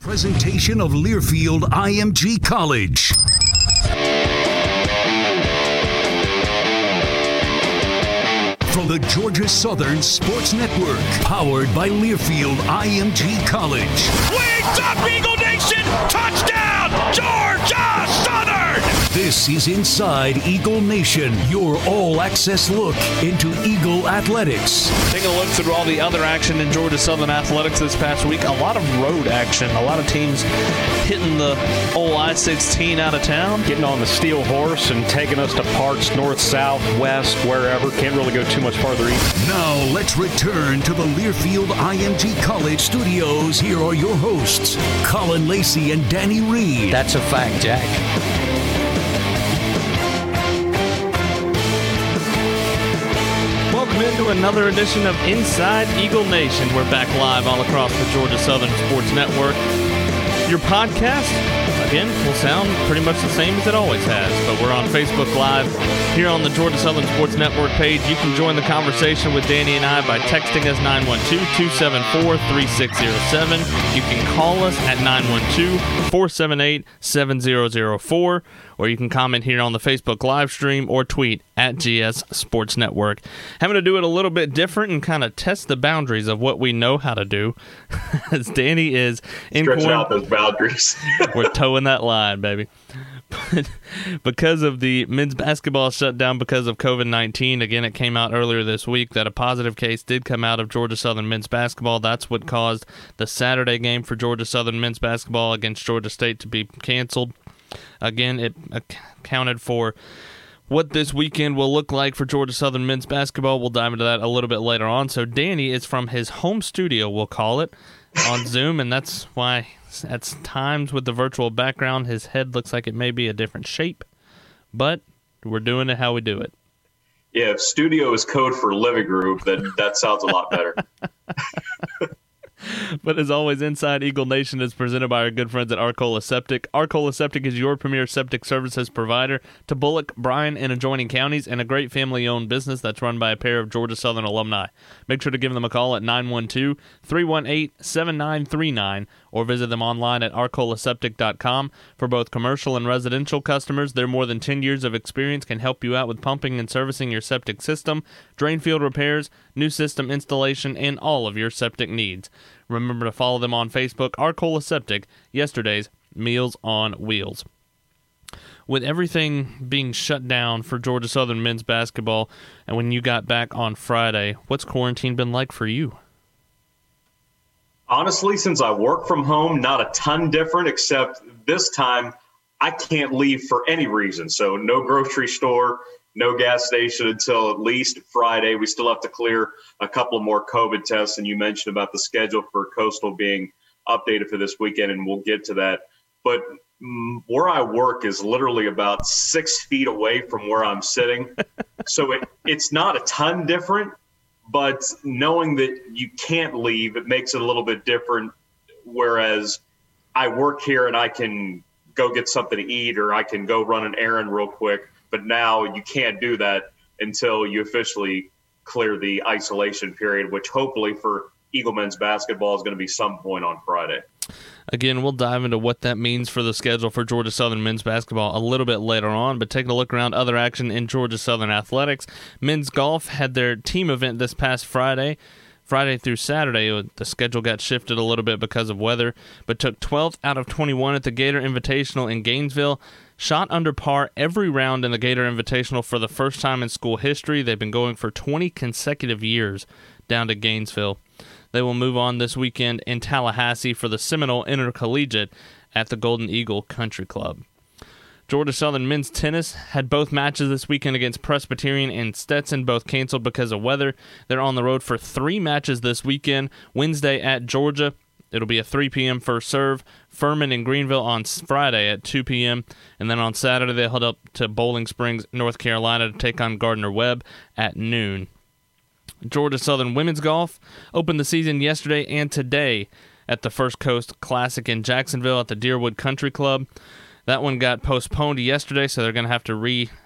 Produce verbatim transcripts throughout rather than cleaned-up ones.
Presentation of Learfield I M G College. From the Georgia Southern Sports Network, powered by Learfield I M G College. Wings up, Eagle Nation! Touchdown, Georgia Southern! This is Inside Eagle Nation, your all-access look into Eagle athletics. Taking a look through all the other action in Georgia Southern athletics this past week. A lot of road action. A lot of teams hitting the old I sixteen out of town. Getting on the steel horse and taking us to parts north, south, west, wherever. Can't really go too much farther east. Now let's return to the Learfield I M G College studios. Here are your hosts, Colin Lacey and Danny Reed. That's a fact, Jack. Welcome into another edition of Inside Eagle Nation. We're back live all across the Georgia Southern Sports Network. Your podcast, again, will sound pretty much the same as it always has, but we're on Facebook Live here on the Georgia Southern Sports Network page. You can join the conversation with Danny and I by texting us nine one two, two seven four, three six zero seven. You can call us at nine one two, four seven eight, seven zero zero four, or you can comment here on the Facebook live stream or tweet at G S Sports Network. Having to do it a little bit different and kind of test the boundaries of what we know how to do, as Danny is in Stretch quarant- out those boundaries. We're towing that line, baby. But because of the men's basketball shutdown because of covid nineteen, again, it came out earlier this week that a positive case did come out of Georgia Southern men's basketball. That's what caused the Saturday game for Georgia Southern men's basketball against Georgia State to be canceled. Again, it accounted for what this weekend will look like for Georgia Southern men's basketball. We'll dive into that a little bit later on. So Danny is from his home studio, we'll call it, on Zoom, and that's why at times with the virtual background, his head looks like it may be a different shape, but we're doing it how we do it. Yeah, if studio is code for living room, then that sounds a lot better. But as always, Inside Eagle Nation is presented by our good friends at Arcola Septic. Arcola Septic is your premier septic services provider to Bullock, Bryan, and adjoining counties, and a great family-owned business that's run by a pair of Georgia Southern alumni. Make sure to give them a call at nine one two, three one eight, seven nine three nine or visit them online at arcola septic dot com. For both commercial and residential customers, their more than ten years of experience can help you out with pumping and servicing your septic system, drain field repairs, new system installation, and all of your septic needs. Remember to follow them on Facebook, Arcola Septic, yesterday's Meals on Wheels. With everything being shut down for Georgia Southern men's basketball, and when you got back on Friday, what's quarantine been like for you? Honestly, since I work from home, not a ton different, except this time I can't leave for any reason. So no grocery store, no gas station until at least Friday. We still have to clear a couple more COVID tests. And you mentioned about the schedule for Coastal being updated for this weekend, and we'll get to that. But mm, where I work is literally about six feet away from where I'm sitting. So it, it's not a ton different, but knowing that you can't leave, it makes it a little bit different. Whereas I work here and I can go get something to eat, or I can go run an errand real quick. But now you can't do that until you officially clear the isolation period, which hopefully for Eagle men's basketball is going to be some point on Friday. Again, we'll dive into what that means for the schedule for Georgia Southern men's basketball a little bit later on, but taking a look around other action in Georgia Southern athletics. Men's golf had their team event this past Friday. Friday through Saturday, the schedule got shifted a little bit because of weather, but took twelfth out of twenty-one at the Gator Invitational in Gainesville. Shot under par every round in the Gator Invitational for the first time in school history. They've been going for twenty consecutive years down to Gainesville. They will move on this weekend in Tallahassee for the Seminole Intercollegiate at the Golden Eagle Country Club. Georgia Southern men's tennis had both matches this weekend against Presbyterian and Stetson, both canceled because of weather. They're on the road for three matches this weekend. Wednesday at Georgia, it'll be a three p.m. first serve. Furman and Greenville on Friday at two p.m. And then on Saturday, they'll head up to Bowling Springs, North Carolina to take on Gardner-Webb at noon. Georgia Southern women's golf opened the season yesterday and today at the First Coast Classic in Jacksonville at the Deerwood Country Club. That one got postponed yesterday, so they're going to have to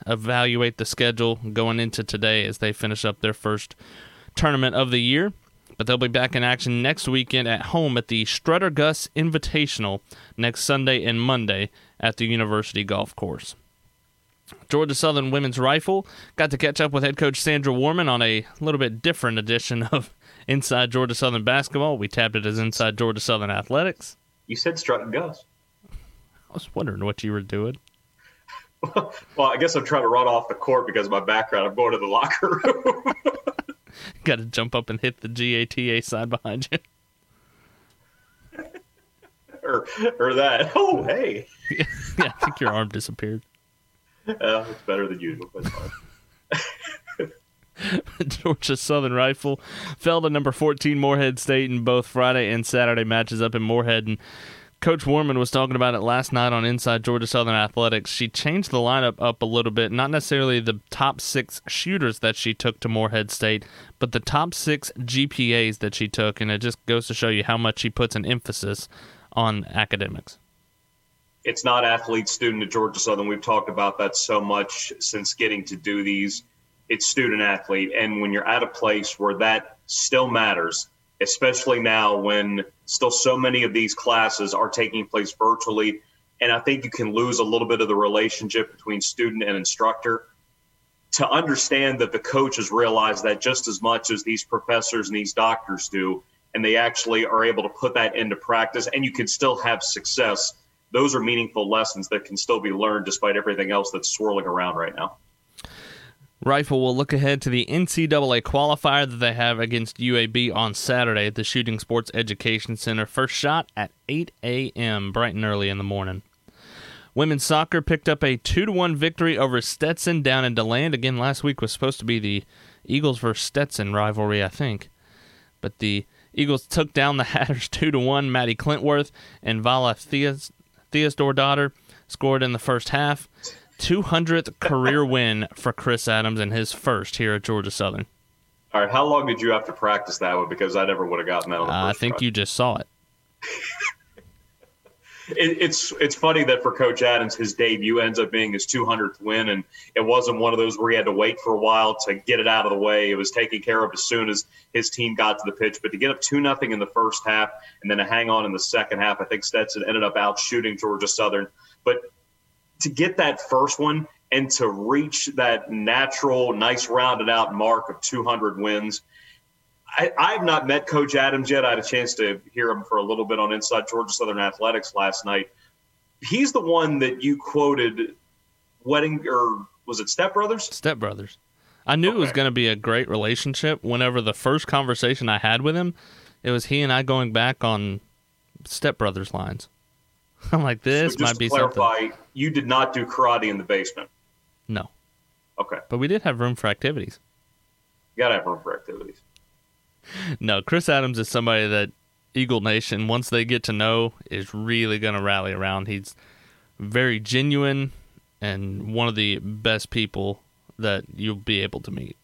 re-evaluate the schedule going into today as they finish up their first tournament of the year. But they'll be back in action next weekend at home at the Strutter Gus Invitational next Sunday and Monday at the University Golf Course. Georgia Southern women's rifle got to catch up with head coach Sandra Warman on a little bit different edition of Inside Georgia Southern Basketball. We tabbed it as Inside Georgia Southern Athletics. You said Strut and Gus. I was wondering what you were doing. Well, I guess I'm trying to run off the court because of my background. I'm going to the locker room. Got to jump up and hit the G A T A sign behind you. or, or that. Oh, hey. Yeah, I think your arm disappeared. Uh, it's better than usual. That's fine. Georgia Southern Rifle fell to number fourteen Morehead State in both Friday and Saturday matches up in Morehead. And Coach Warman was talking about it last night on Inside Georgia Southern Athletics. She changed the lineup up a little bit, not necessarily the top six shooters that she took to Morehead State, but the top six G P As that she took, and it just goes to show you how much she puts an emphasis on academics. It's not athlete student at Georgia Southern. We've talked about that so much since getting to do these. It's student athlete. And when you're at a place where that still matters, especially now when still so many of these classes are taking place virtually, and I think you can lose a little bit of the relationship between student and instructor, to understand that the coaches realize that just as much as these professors and these doctors do, and they actually are able to put that into practice, and you can still have success. Those are meaningful lessons that can still be learned despite everything else that's swirling around right now. Rifle will look ahead to the N C double A qualifier that they have against U A B on Saturday at the Shooting Sports Education Center. First shot at eight a.m., bright and early in the morning. Women's soccer picked up a two to one victory over Stetson down in DeLand. Again, last week was supposed to be the Eagles versus Stetson rivalry, I think. But the Eagles took down the Hatters two to one. Maddie Clintworth and Vala Theas, Theasdor-Daughter scored in the first half. two hundredth career win for Chris Adams and his first here at Georgia Southern. All right, how long did you have to practice that one? Because I never would have gotten that on the uh, first I think try. you just saw it. it. It's it's funny that for Coach Adams, his debut ends up being his two hundredth win, and it wasn't one of those where he had to wait for a while to get it out of the way. It was taken care of as soon as his team got to the pitch. But to get up two nothing in the first half and then to hang on in the second half, I think Stetson ended up out shooting Georgia Southern. But to get that first one and to reach that natural, nice rounded out mark of two hundred wins, I, I've not met Coach Adams yet. I had a chance to hear him for a little bit on Inside Georgia Southern Athletics last night. He's the one that you quoted, wedding, or was it Step Brothers? Step Brothers. I knew okay. it was going to be a great relationship. Whenever the first conversation I had with him, it was he and I going back on Step Brothers lines. I'm like, this so might be clarify, something. You did not do karate in the basement? No. Okay. But we did have room for activities. You got to have room for activities. No, Chris Adams is somebody that Eagle Nation, once they get to know, is really going to rally around. He's very genuine and one of the best people that you'll be able to meet.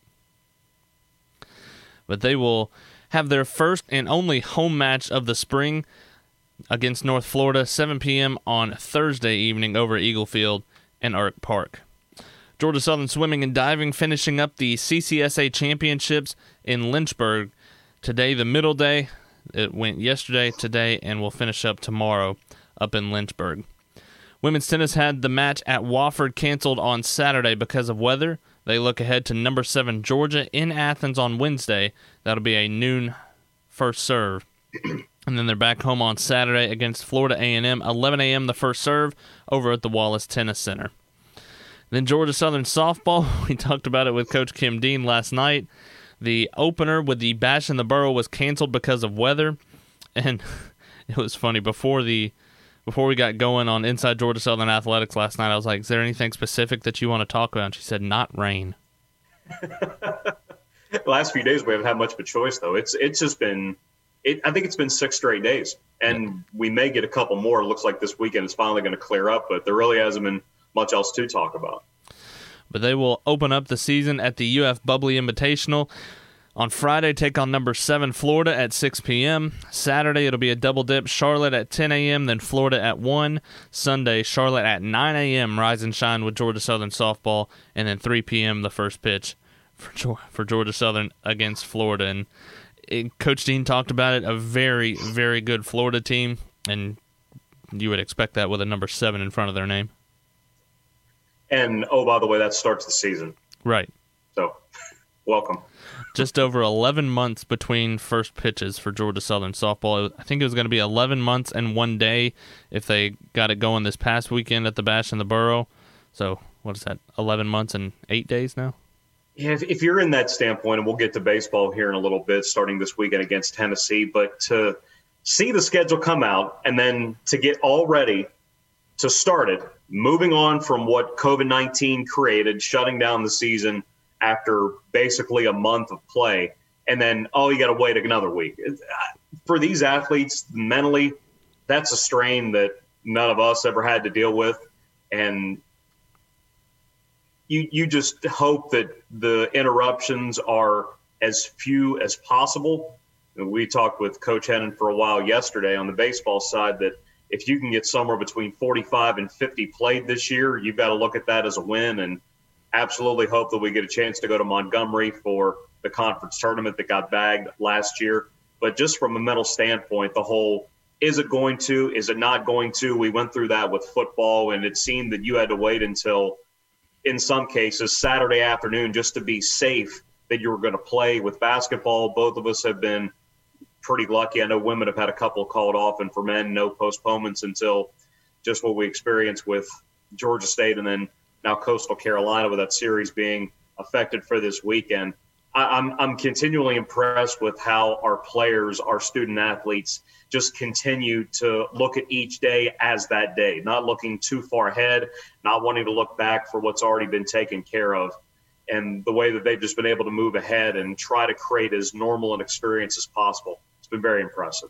But they will have their first and only home match of the spring against North Florida, seven p.m. on Thursday evening over at Eagle Field and Ark Park. Georgia Southern Swimming and Diving finishing up the C C S A Championships in Lynchburg. Today, the middle day. It went yesterday, today, and will finish up tomorrow up in Lynchburg. Women's tennis had the match at Wofford canceled on Saturday because of weather. They look ahead to number seven Georgia in Athens on Wednesday. That'll be a noon first serve. And then they're back home on Saturday against Florida A and M, eleven a.m. the first serve over at the Wallace Tennis Center. Then Georgia Southern softball, we talked about it with Coach Kim Dean last night. The opener with the Bash in the Borough was canceled because of weather. And it was funny, before the before we got going on Inside Georgia Southern Athletics last night, I was like, is there anything specific that you want to talk about? And she said, not rain. The last few days we haven't had much of a choice, though. It's it's just been It, I think it's been six straight days, and we may get a couple more. It looks like this weekend is finally going to clear up, but there really hasn't been much else to talk about. But they will open up the season at the U F Bubbly Invitational. On Friday, take on number seven Florida at six p.m. Saturday, it'll be a double dip, Charlotte at ten a.m., then Florida at one. Sunday, Charlotte at nine a.m., rise and shine with Georgia Southern softball, and then three p.m. the first pitch for for Georgia Southern against Florida. And it, Coach Dean talked about it, a very, very good Florida team, and you would expect that with a number seven in front of their name. And, oh, by the way, that starts the season. Right. So, welcome. Just over eleven months between first pitches for Georgia Southern softball. I think it was going to be eleven months and one day if they got it going this past weekend at the Bash in the Borough. So, what is that, eleven months and eight days now? Yeah, if, if you're in that standpoint, and we'll get to baseball here in a little bit, starting this weekend against Tennessee, but to see the schedule come out and then to get all ready to start it, moving on from what COVID nineteen created, shutting down the season after basically a month of play, and then, oh, you got to wait another week. For these athletes, mentally, that's a strain that none of us ever had to deal with, and you you just hope that the interruptions are as few as possible. We talked with Coach Hennon for a while yesterday on the baseball side that if you can get somewhere between forty-five and fifty played this year, you've got to look at that as a win, and absolutely hope that we get a chance to go to Montgomery for the conference tournament that got bagged last year. But just from a mental standpoint, the whole, is it going to, is it not going to? We went through that with football, and it seemed that you had to wait until, in some cases, Saturday afternoon just to be safe that you were going to play. With basketball, both of us have been pretty lucky. I know women have had a couple called off, and for men, no postponements until just what we experienced with Georgia State and then now Coastal Carolina with that series being affected for this weekend. I, I'm I'm continually impressed with how our players, our student athletes, just continue to look at each day as that day, not looking too far ahead, not wanting to look back for what's already been taken care of. And the way that they've just been able to move ahead and try to create as normal an experience as possible. It's been very impressive.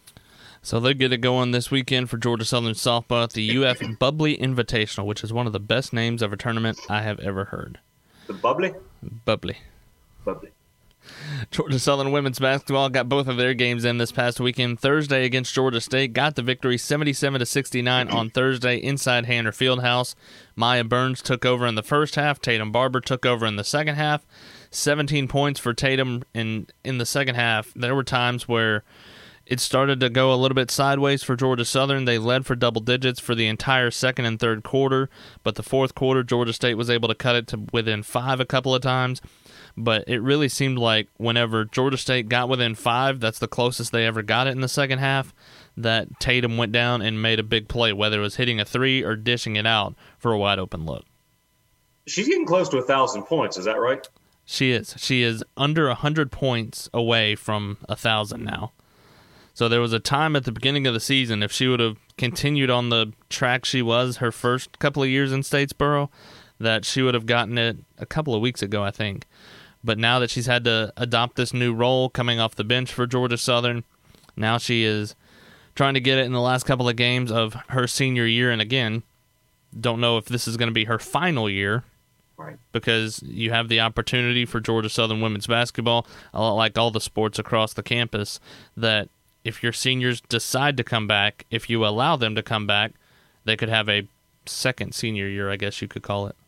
So they get it going this weekend for Georgia Southern softball at the U F Bubbly Invitational, which is one of the best names of a tournament I have ever heard. The Bubbly? Bubbly. Bubbly. Georgia Southern women's basketball got both of their games in this past weekend. Thursday against Georgia State, got the victory seventy-seven to sixty-nine on Thursday inside Hanner Fieldhouse. Maya Burns took over in the first half. Tatum Barber took over in the second half. seventeen points for Tatum in, in the second half. There were times where it started to go a little bit sideways for Georgia Southern. They led for double digits for the entire second and third quarter, but the fourth quarter, Georgia State was able to cut it to within five a couple of times. But it really seemed like whenever Georgia State got within five, that's the closest they ever got it in the second half, that Tatum went down and made a big play, whether it was hitting a three or dishing it out for a wide open look. She's getting close to a thousand points, is that right? She is. She is under a hundred points away from a thousand now. So there was a time at the beginning of the season, if she would have continued on the track she was her first couple of years in Statesboro, that she would have gotten it a couple of weeks ago, I think. But now that she's had to adopt this new role coming off the bench for Georgia Southern, now she is trying to get it in the last couple of games of her senior year. And again, don't know if this is going to be her final year, right? Because you have the opportunity for Georgia Southern women's basketball, a lot like all the sports across the campus, that if your seniors decide to come back, if you allow them to come back, they could have a second senior year, I guess you could call it.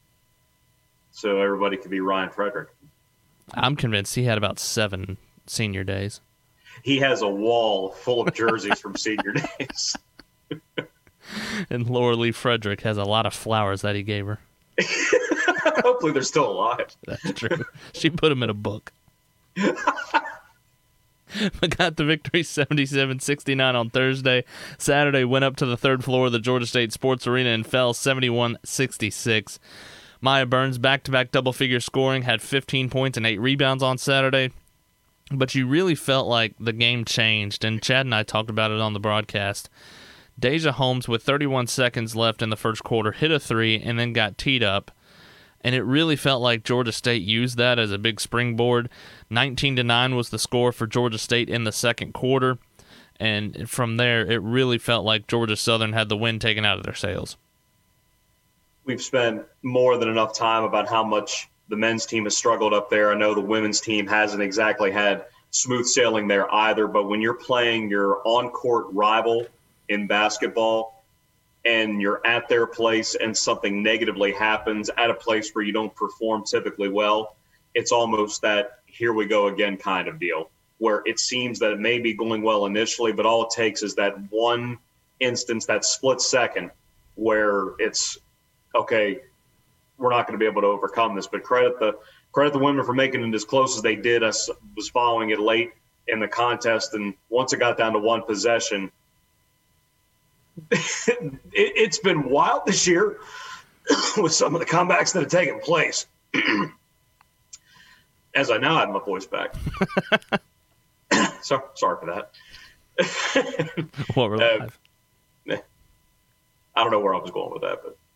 So everybody could be Ryan Frederick. I'm convinced he had about seven senior days. He has a wall full of jerseys from senior days. And Laura Lee Frederick has a lot of flowers that he gave her. Hopefully they're still alive. That's true. She put them in a book. But got the victory seventy-seven sixty-nine on Thursday. Saturday went up to the third floor of the Georgia State Sports Arena and fell seventy-one sixty-six. Maya Burns, back-to-back double-figure scoring, had fifteen points and eight rebounds on Saturday. But you really felt like the game changed, and Chad and I talked about it on the broadcast. Deja Holmes, with thirty-one seconds left in the first quarter, hit a three and then got teed up. And it really felt like Georgia State used that as a big springboard. nineteen to nine was the score for Georgia State in the second quarter. And from there, it really felt like Georgia Southern had the wind taken out of their sails. We've spent more than enough time about how much the men's team has struggled up there. I know the women's team hasn't exactly had smooth sailing there either, but when you're playing your on-court rival in basketball and you're at their place and something negatively happens at a place where you don't perform typically well, it's almost that here we go again kind of deal. where it seems that it may be going well initially, but all it takes is that one instance, that split second, where it's, okay, we're not going to be able to overcome this. But credit the credit the women for making it as close as they did. I was following it late in the contest, and once it got down to one possession, it, it's been wild this year with some of the comebacks that have taken place. As I now have my voice back. so, sorry for that. What we're uh, I don't know where I was going with that, but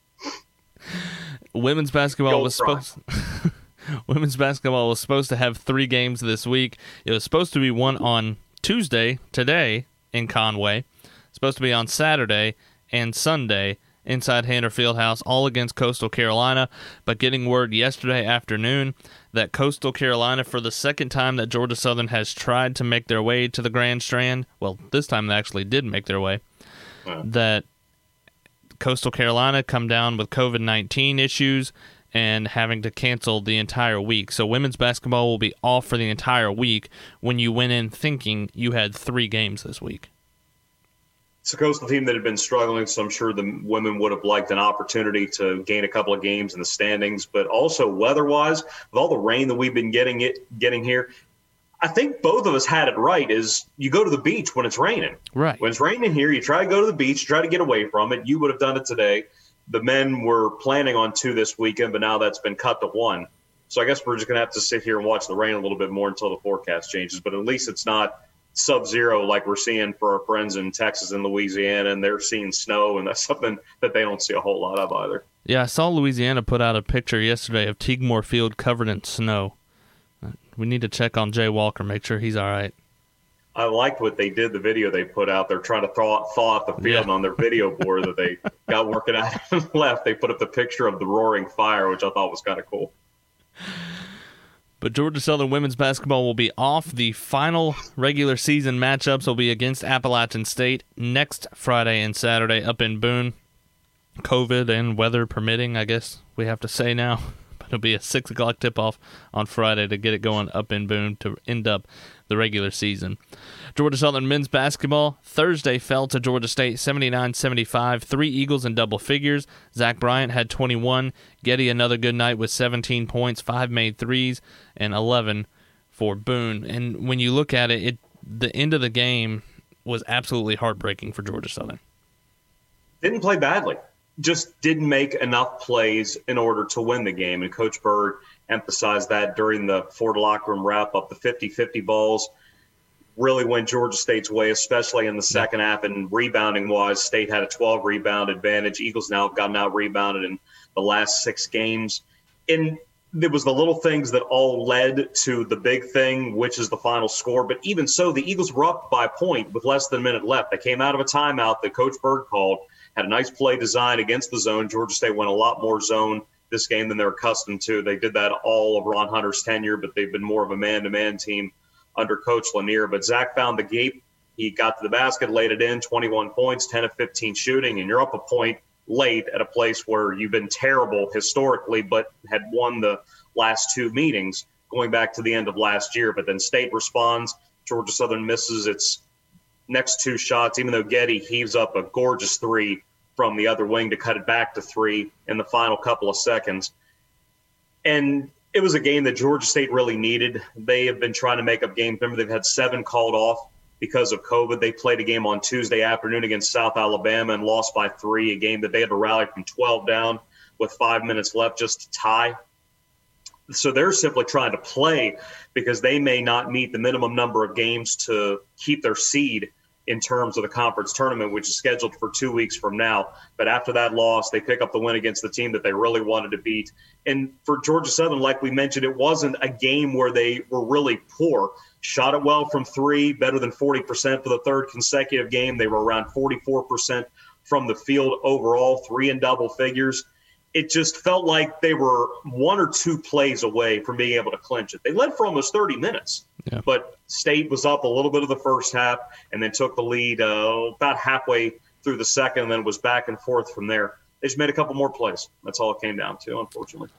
women's basketball Gold was Prime. supposed women's basketball was supposed to have three games this week. It was supposed to be one on Tuesday, today, in Conway. It's supposed to be on Saturday and Sunday inside Hanner Fieldhouse, all against Coastal Carolina. But getting word yesterday afternoon that Coastal Carolina, for the second time that Georgia Southern has tried to make their way to the Grand Strand, well, this time they actually did make their way, wow. that Coastal Carolina come down with covid nineteen issues and having to cancel the entire week. So women's basketball will be off for the entire week when you went in thinking you had three games this week. It's a Coastal team that had been struggling, so I'm sure the women would have liked an opportunity to gain a couple of games in the standings. But also weather-wise, with all the rain that we've been getting it getting here, I think both of us had it right, is you go to the beach when it's raining. Right. When it's raining here, you try to go to the beach, try to get away from it. You would have done it today. The men were planning on two this weekend, but now that's been cut to one. So I guess we're just going to have to sit here and watch the rain a little bit more until the forecast changes. But at least it's not sub-zero like we're seeing for our friends in Texas and Louisiana, and they're seeing snow, and that's something that they don't see a whole lot of either. Yeah, I saw Louisiana put out a picture yesterday of Teagmore Field covered in snow. We need to check on Jay Walker, make sure he's all right. I liked what they did, the video they put out. They're trying to thaw, thaw out the field, Yeah. and on their video board that they got working out and left, they put up the picture of the roaring fire, which I thought was kind of cool. But Georgia Southern women's basketball will be off. The final regular season matchups will be against Appalachian State next Friday and Saturday up in Boone. COVID and weather permitting, I guess we have to say now. But it'll be a six o'clock tip-off on Friday to get it going up in Boone to end up the regular season. Georgia Southern men's basketball Thursday fell to Georgia State seventy-nine seventy-five. Three Eagles in double figures. Zach Bryant had twenty-one. Getty another good night with seventeen points, five made threes, and eleven for Boone. And when you look at it, it the end of the game was absolutely heartbreaking for Georgia Southern. Didn't play badly. Just didn't make enough plays in order to win the game. And Coach Bird emphasized that during the Ford locker room wrap-up. The fifty-fifty balls really went Georgia State's way, especially in the second half. And rebounding-wise, State had a twelve rebound advantage. Eagles now have gotten out-rebounded in the last six games. And it was the little things that all led to the big thing, which is the final score. But even so, the Eagles were up by a point with less than a minute left. They came out of a timeout that Coach Bird called, had a nice play design against the zone. Georgia State went a lot more zone this game than they're accustomed to. They did that all of Ron Hunter's tenure, but they've been more of a man-to-man team under Coach Lanier. But Zach found the gap. He got to the basket, laid it in, twenty-one points, ten of fifteen shooting, and you're up a point late at a place where you've been terrible historically, but had won the last two meetings going back to the end of last year. But then State responds. Georgia Southern misses its next two shots, even though Getty heaves up a gorgeous three from the other wing to cut it back to three in the final couple of seconds. And it was a game that Georgia State really needed. They have been trying to make up games. Remember, they've had seven called off because of COVID. They played a game on Tuesday afternoon against South Alabama and lost by three, a game that they had to rally from twelve down with five minutes left just to tie. So they're simply trying to play because they may not meet the minimum number of games to keep their seed in terms of the conference tournament, which is scheduled for two weeks from now. But after that loss, they pick up the win against the team that they really wanted to beat. And for Georgia Southern, like we mentioned, it wasn't a game where they were really poor. Shot it well from three, better than forty percent for the third consecutive game. They were around forty-four percent from the field overall, three in double figures. It just felt like they were one or two plays away from being able to clinch it. They led for almost thirty minutes, yeah. But State was up a little bit of the first half and then took the lead uh, about halfway through the second, and then was back and forth from there. They just made a couple more plays. That's all it came down to, unfortunately.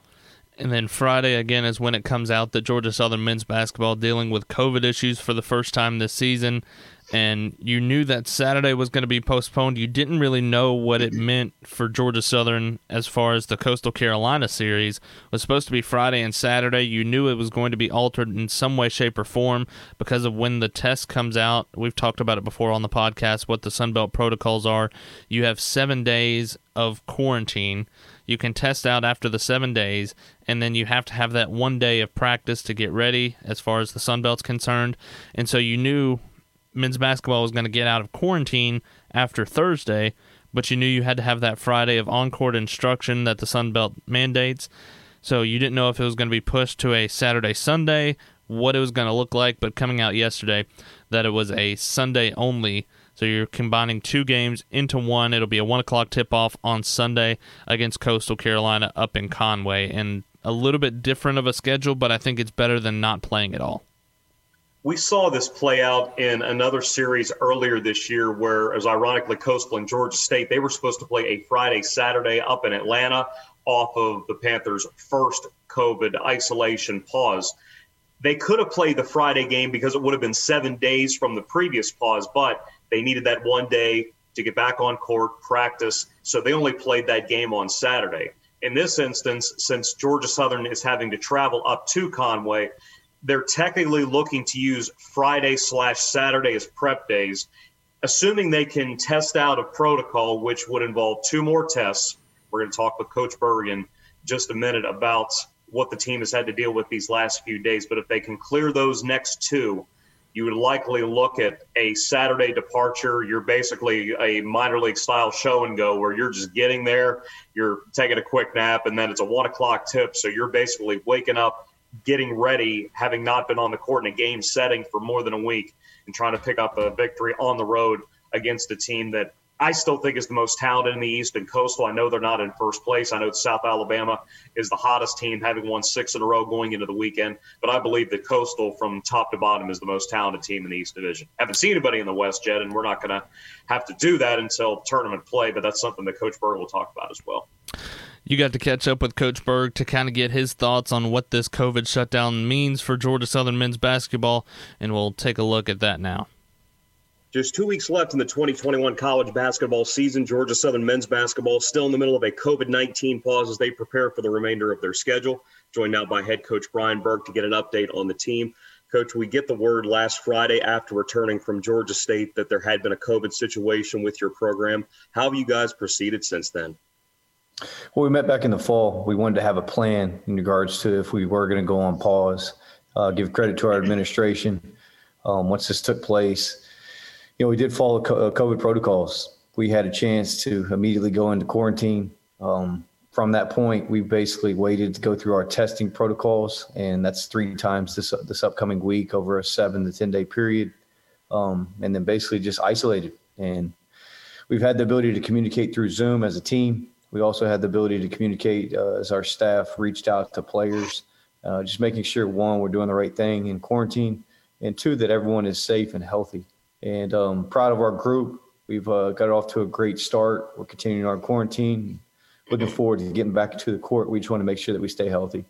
And then Friday, again, is when it comes out that Georgia Southern men's basketball dealing with COVID issues for the first time this season. And you knew that Saturday was going to be postponed. You didn't really know what it meant for Georgia Southern as far as the Coastal Carolina series. It was supposed to be Friday and Saturday. You knew it was going to be altered in some way, shape, or form because of when the test comes out. We've talked about it before on the podcast, what the Sun Belt protocols are. You have seven days of quarantine. You can test out after the seven days, and then you have to have that one day of practice to get ready as far as the Sun Belt's concerned. And so you knew men's basketball was going to get out of quarantine after Thursday, but you knew you had to have that Friday of on-court instruction that the Sun Belt mandates. So you didn't know if it was going to be pushed to a Saturday, Sunday, what it was going to look like, but coming out yesterday that it was a Sunday only. So you're combining two games into one. It'll be a one o'clock tip-off on Sunday against Coastal Carolina up in Conway. And a little bit different of a schedule, but I think it's better than not playing at all. We saw this play out in another series earlier this year where, as ironically, Coastal and Georgia State, they were supposed to play a Friday, Saturday up in Atlanta off of the Panthers' first COVID isolation pause. They could have played the Friday game because it would have been seven days from the previous pause, but they needed that one day to get back on court, practice, so they only played that game on Saturday. In this instance, since Georgia Southern is having to travel up to Conway, they're technically looking to use Friday slash Saturday as prep days, assuming they can test out a protocol, which would involve two more tests. We're going to talk with Coach Berg in just a minute about what the team has had to deal with these last few days. But if they can clear those next two, you would likely look at a Saturday departure. You're basically a minor league style show and go where you're just getting there, you're taking a quick nap, and then it's a one o'clock tip. So you're basically waking up, getting ready, having not been on the court in a game setting for more than a week, and trying to pick up a victory on the road against a team that I still think is the most talented in the East and Coastal. I know they're not in first place. I know South Alabama is the hottest team, having won six in a row going into the weekend. But I believe that Coastal, from top to bottom, is the most talented team in the East Division. Haven't seen anybody in the West yet, and we're not going to have to do that until tournament play, but that's something that Coach Berg will talk about as well. You got to catch up with Coach Berg to kind of get his thoughts on what this COVID shutdown means for Georgia Southern men's basketball, and we'll take a look at that now. Just two weeks left in the twenty twenty-one college basketball season. Georgia Southern men's basketball still in the middle of a COVID nineteen pause as they prepare for the remainder of their schedule. Joined now by head coach Brian Burke to get an update on the team. Coach, we get the word last Friday after returning from Georgia State that there had been a COVID situation with your program. How have you guys proceeded since then? Well, we met back in the fall. We wanted to have a plan in regards to if we were going to go on pause. Uh, give credit to our administration. Um, once this took place, you know, we did follow COVID protocols. We had a chance to immediately go into quarantine. Um, from that point, we basically waited to go through our testing protocols, and that's three times this this upcoming week over a seven to ten day period, um, and then basically just isolated. And we've had the ability to communicate through Zoom as a team. We also had the ability to communicate uh, as our staff reached out to players, uh, just making sure, one, we're doing the right thing in quarantine, and two, that everyone is safe and healthy. And um, proud of our group. We've uh, got it off to a great start. We're continuing our quarantine. Looking forward to getting back to the court. We just want to make sure that we stay healthy.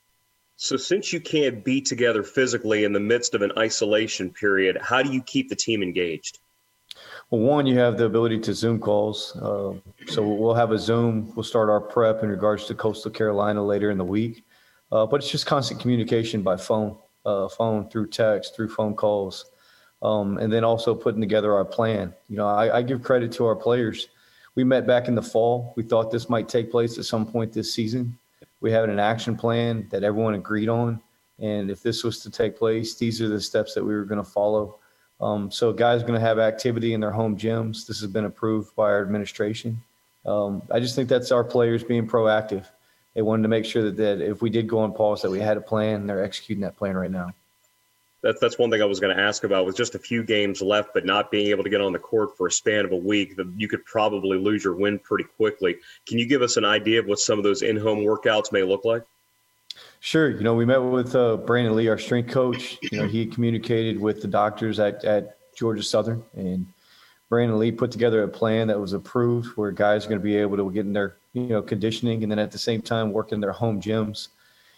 So since you can't be together physically in the midst of an isolation period, how do you keep the team engaged? Well, one, you have the ability to Zoom calls. Uh, so we'll have a Zoom. We'll start our prep in regards to Coastal Carolina later in the week. Uh, but it's just constant communication by phone, uh, phone through text, through phone calls, um, and then also putting together our plan. You know, I, I give credit to our players. We met back in the fall. We thought this might take place at some point this season. We had an action plan that everyone agreed on. And if this was to take place, these are the steps that we were going to follow. Um, so guys are going to have activity in their home gyms. This has been approved by our administration. Um, I just think that's our players being proactive. They wanted to make sure that, that if we did go on pause, that we had a plan. They're executing that plan right now. That's, that's one thing I was going to ask about. With just a few games left, but not being able to get on the court for a span of a week, you could probably lose your win pretty quickly. Can you give us an idea of what some of those in-home workouts may look like? Sure. You know, we met with uh, Brandon Lee, our strength coach. You know, he communicated with the doctors at, at Georgia Southern, and Brandon Lee put together a plan that was approved where guys are going to be able to get in their, you know, conditioning, and then at the same time work in their home gyms.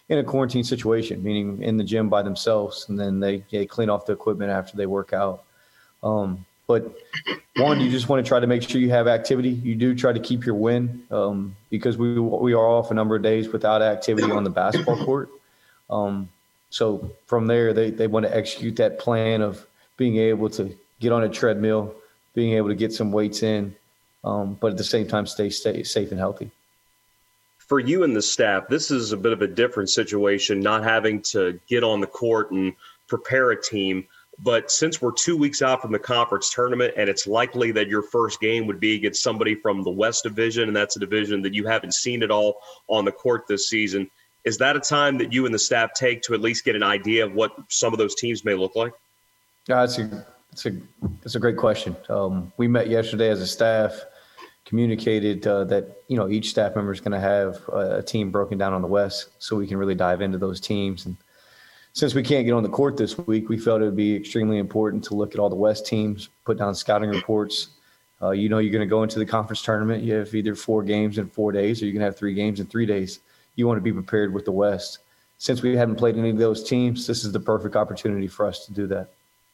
in a quarantine situation, meaning in the gym by themselves, and then they, they clean off the equipment after they work out. Um, but one, you just want to try to make sure you have activity. You do try to keep your win um, because we we are off a number of days without activity on the basketball court. Um, so from there, they, they want to execute that plan of being able to get on a treadmill, being able to get some weights in, um, but at the same time, stay, stay safe and healthy. For you and the staff, this is a bit of a different situation, not having to get on the court and prepare a team. But since we're two weeks out from the conference tournament, and it's likely that your first game would be against somebody from the West Division, and that's a division that you haven't seen at all on the court this season, is that a time that you and the staff take to at least get an idea of what some of those teams may look like? Yeah, that's a, that's a, that's a great question. Um, we met yesterday as a staff, communicated uh, that, you know, each staff member is going to have a, a team broken down on the West so we can really dive into those teams. And since we can't get on the court this week, we felt it would be extremely important to look at all the West teams, put down scouting reports. Uh, you know, you're going to go into the conference tournament. You have either four games in four days or you're going to have three games in three days. You want to be prepared with the West. Since we haven't played any of those teams, this is the perfect opportunity for us to do that.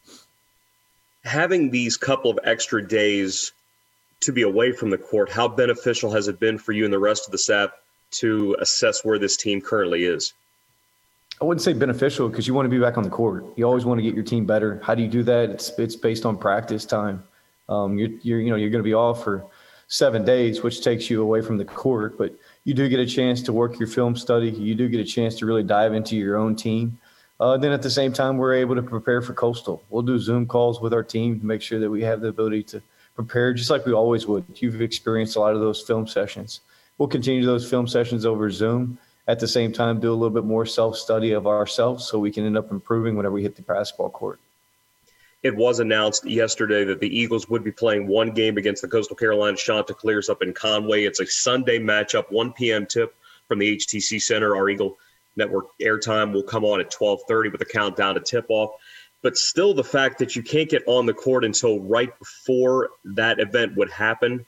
Having these couple of extra days to be away from the court, how beneficial has it been for you and the rest of the staff to assess where this team currently is? I wouldn't say beneficial because you want to be back on the court. You always want to get your team better. How do you do that? It's it's based on practice time. Um, you're, you're you know you're going to be off for seven days, which takes you away from the court. But you do get a chance to work your film study. You do get a chance to really dive into your own team. Uh, then at the same time, we're able to prepare for Coastal. We'll do Zoom calls with our team to make sure that we have the ability to prepare just like we always would. You've experienced a lot of those film sessions. We'll continue those film sessions over Zoom. At the same time, do a little bit more self-study of ourselves so we can end up improving whenever we hit the basketball court. It was announced yesterday that the Eagles would be playing one game against the Coastal Carolina Chanticleers up in Conway. It's a Sunday matchup, one p.m. tip from the H T C Center. Our Eagle Network airtime will come on at twelve thirty with a countdown to tip-off. But still, the fact that you can't get on the court until right before that event would happen,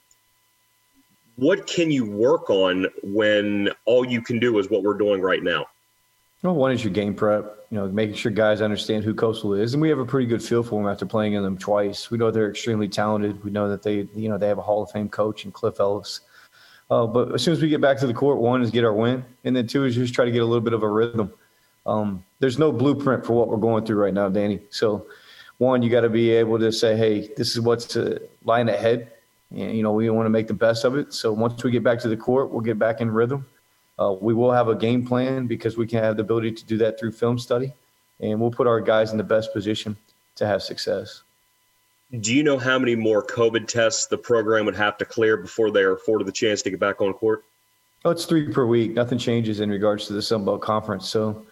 what can you work on when all you can do is what we're doing right now? Well, one is your game prep, you know, making sure guys understand who Coastal is. And we have a pretty good feel for them after playing in them twice. We know they're extremely talented. We know that they, you know, they have a Hall of Fame coach in Cliff Ellis. Uh, but as soon as we get back to the court, one is get our win. And then two is just try to get a little bit of a rhythm. Um, there's no blueprint for what we're going through right now, Danny. So one, you got to be able to say, hey, this is what's uh, lying ahead. And, you know, we want to make the best of it. So once we get back to the court, we'll get back in rhythm. Uh, we will have a game plan because we can have the ability to do that through film study. And we'll put our guys in the best position to have success. Do you know how many more COVID tests the program would have to clear before they are afforded the chance to get back on court? Oh, it's three per week. Nothing changes in regards to the Sun Belt Conference. So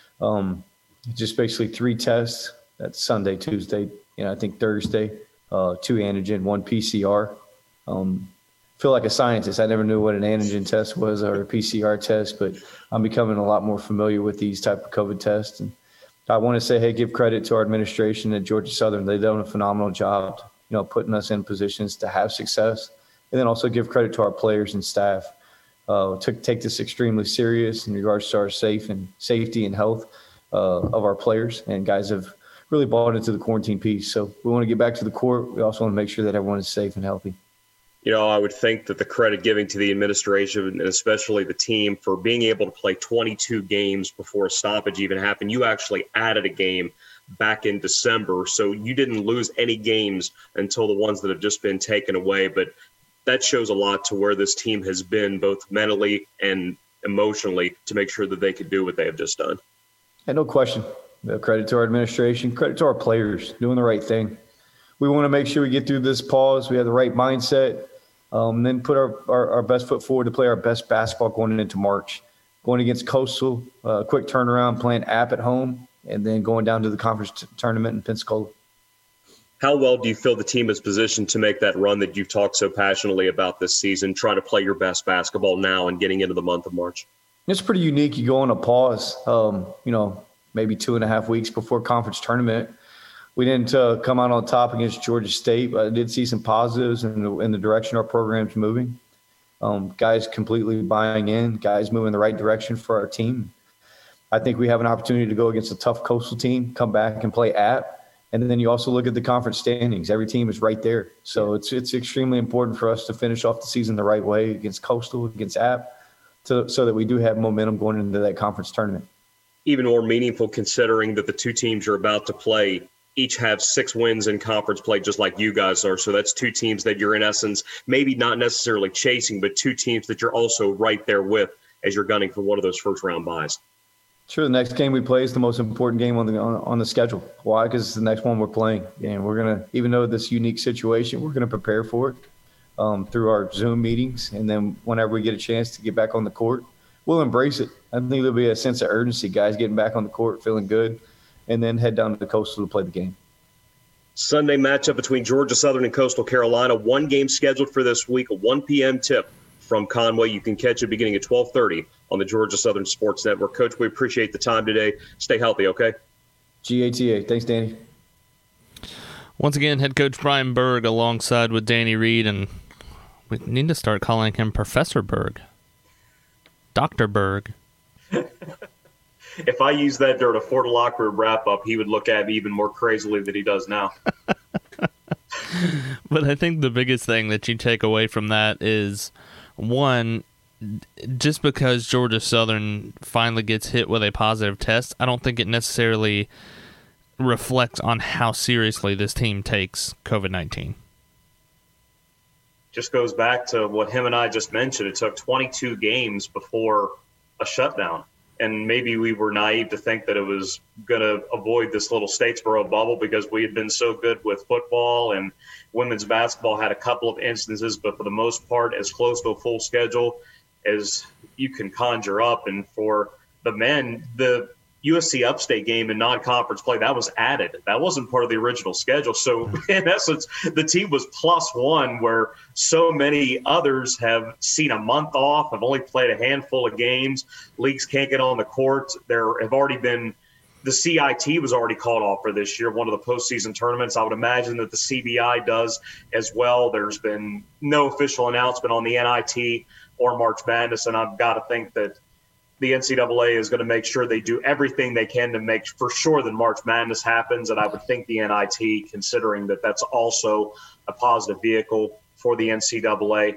um, just basically three tests. That's Sunday, Tuesday, you know, I think Thursday, uh, two antigen, one P C R. Um, feel like a scientist. I never knew what an antigen test was or a P C R test, but I'm becoming a lot more familiar with these type of COVID tests. And I want to say, hey, give credit to our administration at Georgia Southern. They've done a phenomenal job, you know, putting us in positions to have success. And then also give credit to our players and staff uh, to take this extremely serious in regards to our safe and safety and health uh, of our players. And guys have really bought into the quarantine piece. So we want to get back to the court. We also want to make sure that everyone is safe and healthy. You know, I would think that the credit giving to the administration and especially the team for being able to play twenty-two games before a stoppage even happened. You actually added a game back in December, so you didn't lose any games until the ones that have just been taken away. But that shows a lot to where this team has been both mentally and emotionally to make sure that they could do what they have just done. And no question. Credit to our administration, credit to our players doing the right thing. We want to make sure we get through this pause. We have the right mindset. Um, then put our, our, our best foot forward to play our best basketball going into March. Going against Coastal, uh, quick turnaround, playing App at home, and then going down to the conference t- tournament in Pensacola. How well do you feel the team is positioned to make that run that you've talked so passionately about this season, trying to play your best basketball now and getting into the month of March? It's pretty unique. You go on a pause, um, you know, maybe two and a half weeks before conference tournament. We didn't uh, come out on top against Georgia State, but I did see some positives in the, in the direction our program's moving. Um, guys completely buying in, guys moving in the right direction for our team. I think we have an opportunity to go against a tough Coastal team, come back and play at. And then you also look at the conference standings. Every team is right there. So it's it's extremely important for us to finish off the season the right way against Coastal, against App, to, so that we do have momentum going into that conference tournament. Even more meaningful considering that the two teams you're about to play each have six wins in conference play just like you guys are. So that's two teams that you're in essence maybe not necessarily chasing, but two teams that you're also right there with as you're gunning for one of those first-round buys. Sure, the next game we play is the most important game on the on, on the schedule. Why? Because it's the next one we're playing, and we're gonna, even though this unique situation, we're gonna prepare for it um, through our Zoom meetings, and then whenever we get a chance to get back on the court, we'll embrace it. I think there'll be a sense of urgency, guys getting back on the court, feeling good, and then head down to the Coastal to play the game. Sunday matchup between Georgia Southern and Coastal Carolina. One game scheduled for this week, a one p.m. tip from Conway. You can catch it beginning at twelve thirty on the Georgia Southern Sports Network. Coach, we appreciate the time today. Stay healthy, okay? G A T A. Thanks, Danny. Once again, head coach Brian Berg alongside with Danny Reed, and we need to start calling him Professor Berg. Doctor Berg. If I used that during a Fort Locker Room wrap-up, he would look at me even more crazily than he does now. But I think the biggest thing that you take away from that is, one, just because Georgia Southern finally gets hit with a positive test, I don't think it necessarily reflects on how seriously this team takes covid nineteen. Just goes back to what him and I just mentioned. It took twenty-two games before a shutdown. And maybe we were naive to think that it was going to avoid this little Statesboro bubble because we had been so good with football, and women's basketball had a couple of instances, but for the most part, as close to a full schedule as you can conjure up. And for the men, the U S C Upstate game in non-conference play, that was added. That wasn't part of the original schedule. So in essence, the team was plus one, where so many others have seen a month off, have only played a handful of games. Leagues can't get on the court. There have already been – the C I T was already called off for this year, one of the postseason tournaments. I would imagine that the C B I does as well. There's been no official announcement on the N I T or March Madness, and I've got to think that the N C double A is going to make sure they do everything they can to make for sure that March Madness happens. And I would think the N I T, considering that that's also a positive vehicle for the N C double A.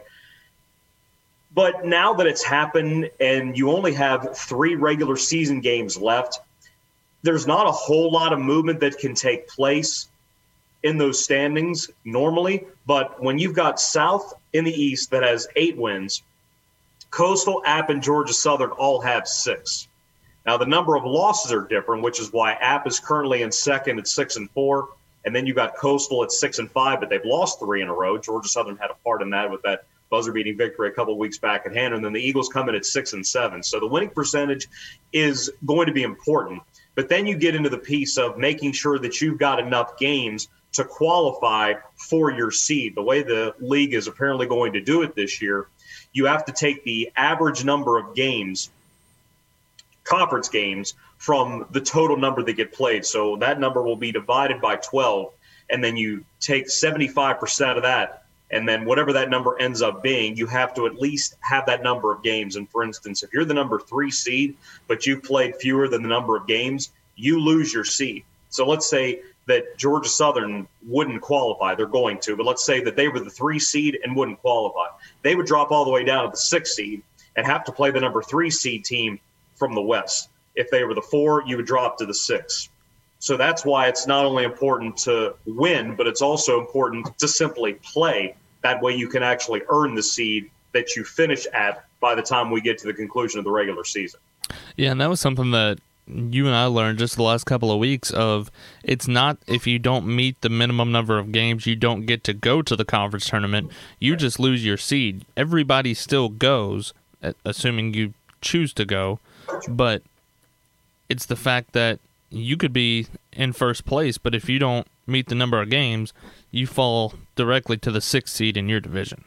But now that it's happened and you only have three regular season games left, there's not a whole lot of movement that can take place in those standings normally. But when you've got South in the East that has eight wins, Coastal, App, and Georgia Southern all have six. Now, the number of losses are different, which is why App is currently in second at six and four, and then you got Coastal at six and five, but they've lost three in a row. Georgia Southern had a part in that with that buzzer-beating victory a couple of weeks back at hand, and then the Eagles come in at six and seven. So the winning percentage is going to be important. But then you get into the piece of making sure that you've got enough games to qualify for your seed. The way the league is apparently going to do it this year, you have to take the average number of games, conference games, from the total number that get played. So that number will be divided by twelve, and then you take seventy-five percent of that, and then whatever that number ends up being, you have to at least have that number of games. And for instance, if you're the number three seed, but you've played fewer than the number of games, you lose your seed. So let's say that Georgia Southern wouldn't qualify. They're going to, but let's say that they were the three seed and wouldn't qualify. They would drop all the way down to the six seed and have to play the number three seed team from the West. If they were the four, you would drop to the six. So that's why it's not only important to win, but it's also important to simply play. That way you can actually earn the seed that you finish at by the time we get to the conclusion of the regular season. Yeah, and that was something that you and I learned just the last couple of weeks of, it's not if you don't meet the minimum number of games, you don't get to go to the conference tournament. You just lose your seed. Everybody still goes, assuming you choose to go, but it's the fact that you could be in first place, but if you don't meet the number of games, you fall directly to the sixth seed in your division.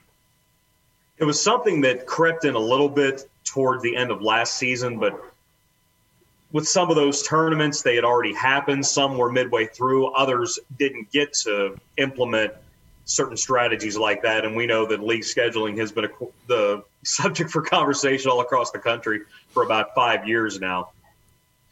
It was something that crept in a little bit toward the end of last season, but with some of those tournaments, they had already happened. Some were midway through. Others didn't get to implement certain strategies like that. And we know that league scheduling has been a, the subject for conversation all across the country for about five years now.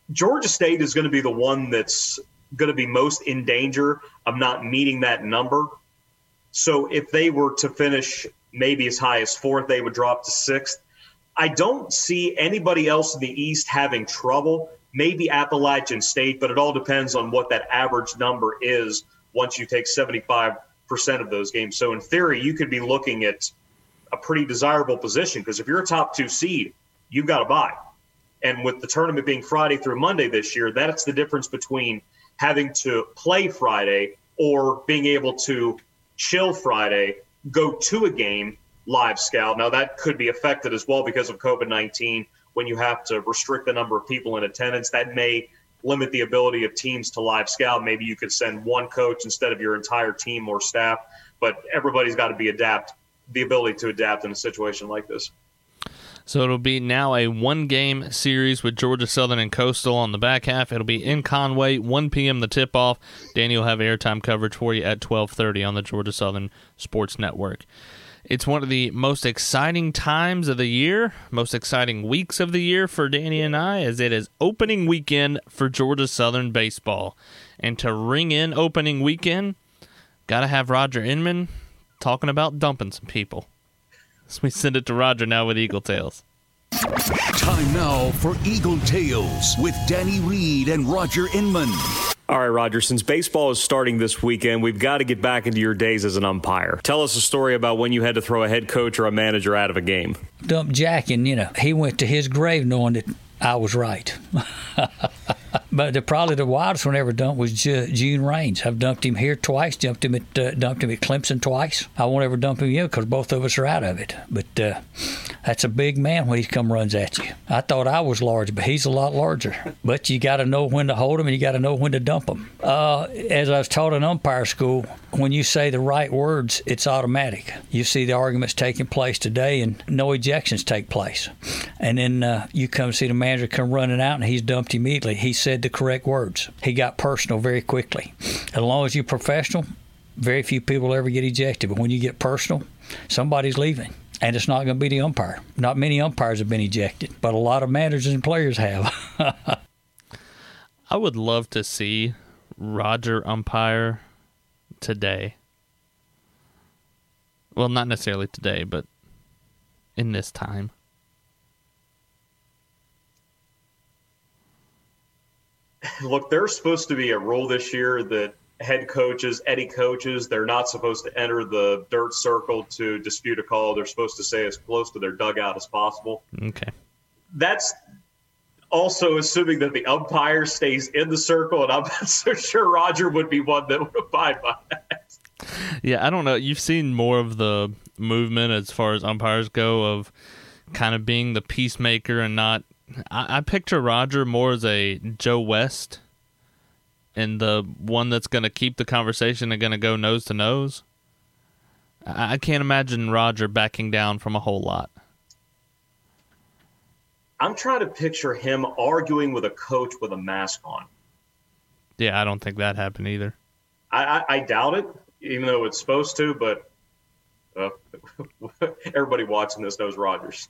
Georgia State is going to be the one that's going to be most in danger of not meeting that number. So if they were to finish maybe as high as fourth, they would drop to sixth. I don't see anybody else in the East having trouble, maybe Appalachian State, but it all depends on what that average number is once you take seventy-five percent of those games. So in theory, you could be looking at a pretty desirable position because if you're a top two seed, you've got to bye. And with the tournament being Friday through Monday this year, that's the difference between having to play Friday or being able to chill Friday, go to a game, live scout. Now, that could be affected as well because of COVID nineteen. When you have to restrict the number of people in attendance, that may limit the ability of teams to live scout. Maybe you could send one coach instead of your entire team or staff, but everybody's got to be adapt, the ability to adapt in a situation like this. So it'll be now a one-game series with Georgia Southern and Coastal on the back half. It'll be in Conway, one p.m. the tip-off. Danny will have airtime coverage for you at twelve thirty on the Georgia Southern Sports Network. It's one of the most exciting times of the year, most exciting weeks of the year for Danny and I, as it is opening weekend for Georgia Southern baseball. And to ring in opening weekend, got to have Roger Inman talking about dumping some people. So we send it to Roger now with Eagle Tales. Time now for Eagle Tales with Danny Reed and Roger Inman. All right, Roger, since baseball is starting this weekend, we've got to get back into your days as an umpire. Tell us a story about when you had to throw a head coach or a manager out of a game. Dump Jack, and, you know, he went to his grave knowing that I was right. But the, probably the wildest one I ever dumped was G- Gene Raines. I've dumped him here twice, dumped him at uh, dumped him at Clemson twice. I won't ever dump him again because both of us are out of it. But uh, that's a big man when he come runs at you. I thought I was large, but he's a lot larger. But you got to know when to hold him and you got to know when to dump him. Uh, as I was taught in umpire school, when you say the right words, it's automatic. You see the arguments taking place today and no ejections take place. And then uh, you come see the manager come running out and he's dumped immediately. He said the correct words. He got personal very quickly. As long as you're professional, very few people ever get ejected. But when you get personal, somebody's leaving. And it's not going to be the umpire. Not many umpires have been ejected, but a lot of managers and players have. I would love to see Roger umpire today. Well, not necessarily today, but in this time. Look, there's supposed to be a rule this year that head coaches, Eddie coaches, they're not supposed to enter the dirt circle to dispute a call. They're supposed to stay as close to their dugout as possible. Okay. That's also assuming that the umpire stays in the circle, and I'm not so sure Roger would be one that would abide by that. Yeah, I don't know. You've seen more of the movement as far as umpires go of kind of being the peacemaker and not – I picture Roger more as a Joe West and the one that's going to keep the conversation and going to go nose to nose. I can't imagine Roger backing down from a whole lot. I'm trying to picture him arguing with a coach with a mask on. Yeah, I don't think that happened either. I, I, I doubt it, even though it's supposed to, but uh, everybody watching this knows Rogers.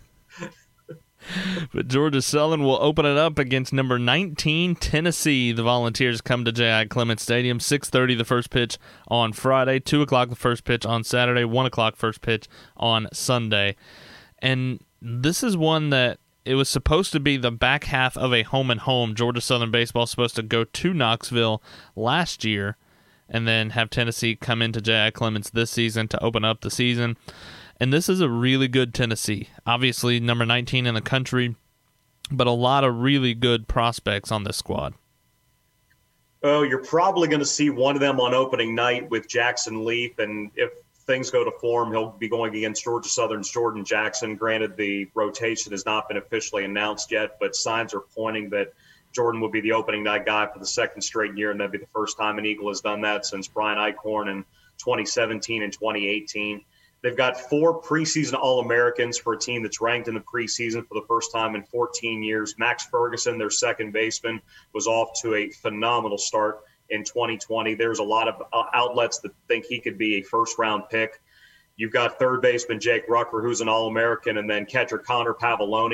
But Georgia Southern will open it up against number nineteen, Tennessee. The Volunteers come to J I. Clements Stadium. six thirty the first pitch on Friday, two o'clock the first pitch on Saturday, one o'clock first pitch on Sunday. And this is one that it was supposed to be the back half of a home and home. Georgia Southern baseball is supposed to go to Knoxville last year and then have Tennessee come into J I. Clements this season to open up the season. And this is a really good Tennessee. Obviously, number nineteen in the country, but a lot of really good prospects on this squad. Oh, you're probably going to see one of them on opening night with Jackson Leaf, and if things go to form, he'll be going against Georgia Southern's Jordan Jackson. Granted, the rotation has not been officially announced yet, but signs are pointing that Jordan will be the opening night guy for the second straight year, and that'd be the first time an Eagle has done that since Brian Eichhorn in twenty seventeen and twenty eighteen. They've got four preseason All-Americans for a team that's ranked in the preseason for the first time in fourteen years. Max Ferguson, their second baseman, was off to a phenomenal start in twenty twenty. There's a lot of outlets that think he could be a first-round pick. You've got third baseman Jake Rucker, who's an All-American, and then catcher Connor Pavoloni,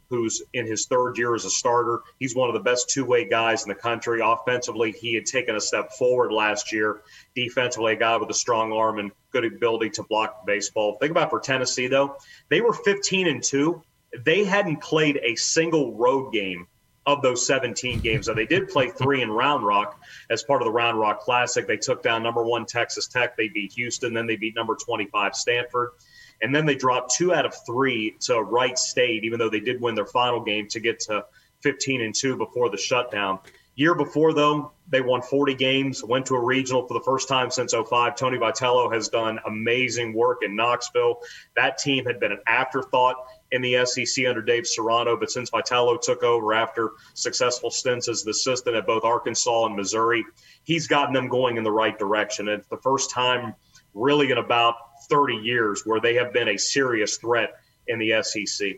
who's in his third year as a starter. He's one of the best two-way guys in the country. Offensively, he had taken a step forward last year. Defensively, a guy with a strong arm and good ability to block the baseball. Think about for Tennessee, though. They were fifteen and two. They hadn't played a single road game of those seventeen games. So they did play three in Round Rock as part of the Round Rock Classic. They took down number one Texas Tech. They beat Houston. Then they beat number twenty-five Stanford. And then they dropped two out of three to Wright State, even though they did win their final game to get to fifteen and two before the shutdown. Year before, though, they won forty games, went to a regional for the first time since oh five. Tony Vitello has done amazing work in Knoxville. That team had been an afterthought in the S E C under Dave Serrano, but since Vitello took over after successful stints as the assistant at both Arkansas and Missouri, he's gotten them going in the right direction. And it's the first time really in about thirty years where they have been a serious threat in the S E C.